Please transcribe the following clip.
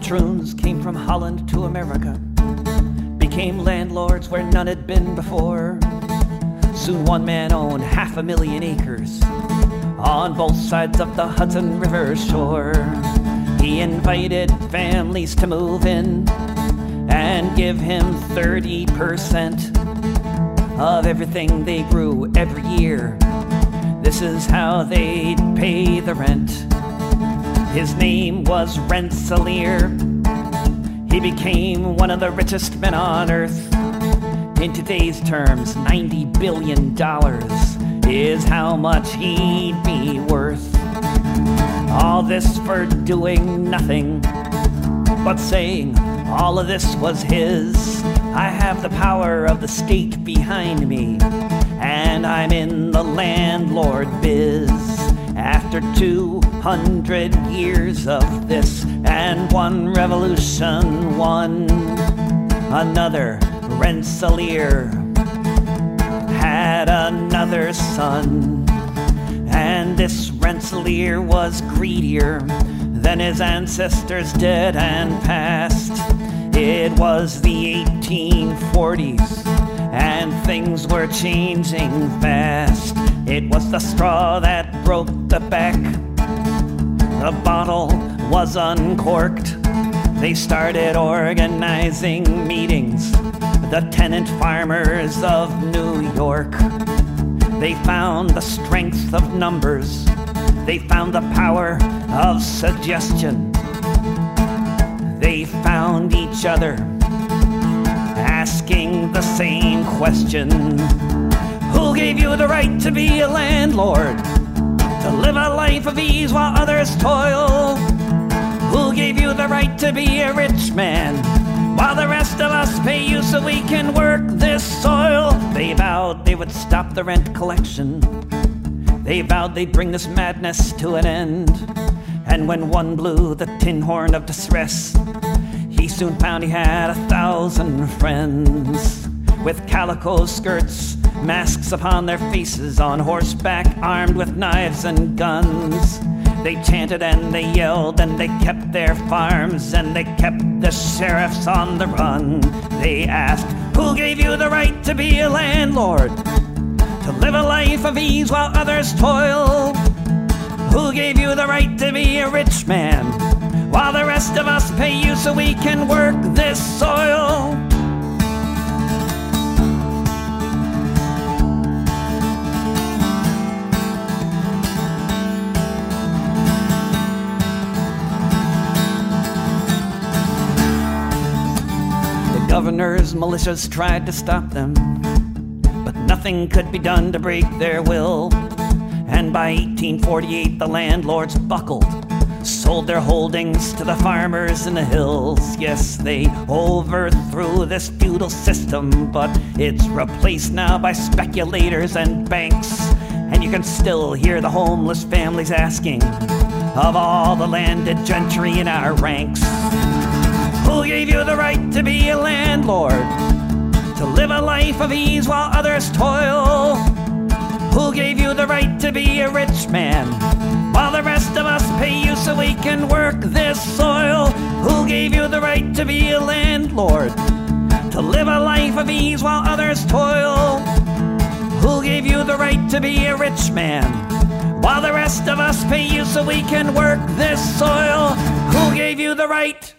patroons came from Holland to America, became landlords where none had been before. Soon one man owned 500,000 acres on both sides of the Hudson River shore. He invited families to move in and give him 30% of everything they grew every year. This is how they'd pay the rent. His name was Rensselaer. He became one of the richest men on earth. In today's terms, $90 billion is how much he'd be worth. All this for doing nothing but saying all of this was his. I have the power of the state behind me, and I'm in the landlord biz. After 200 years of this and one revolution, another Rensselaer had another son. And this Rensselaer was greedier than his ancestors dead and past. It was the 1840s, and things were changing fast. It was the straw that broke the back. The bottle was uncorked. They started organizing meetings, the tenant farmers of New York. They found the strength of numbers. They found the power of suggestion. They found each other asking the same question. Who gave you the right to be a landlord? To live a life of ease while others toil? Who gave you the right to be a rich man while the rest of us pay you so we can work this soil? They vowed they would stop the rent collection. They vowed they'd bring this madness to an end. And when one blew the tin horn of distress, he soon found he had 1,000 friends with calico skirts, masks upon their faces, on horseback, armed with knives and guns. They chanted and they yelled and they kept their farms and they kept the sheriffs on the run. They asked, who gave you the right to be a landlord? To live a life of ease while others toil? Who gave you the right to be a rich man while the rest of us pay you so we can work this soil? Governors, militias tried to stop them, but nothing could be done to break their will. And by 1848 the landlords buckled, sold their holdings to the farmers in the hills. Yes, they overthrew this feudal system, but it's replaced now by speculators and banks. And you can still hear the homeless families asking of all the landed gentry in our ranks, who gave you the right to be a landlord? To live a life of ease while others toil? Who gave you the right to be a rich man while the rest of us pay you so we can work this soil? Who gave you the right to be a landlord? To live a life of ease while others toil? Who gave you the right to be a rich man while the rest of us pay you so we can work this soil? Who gave you the right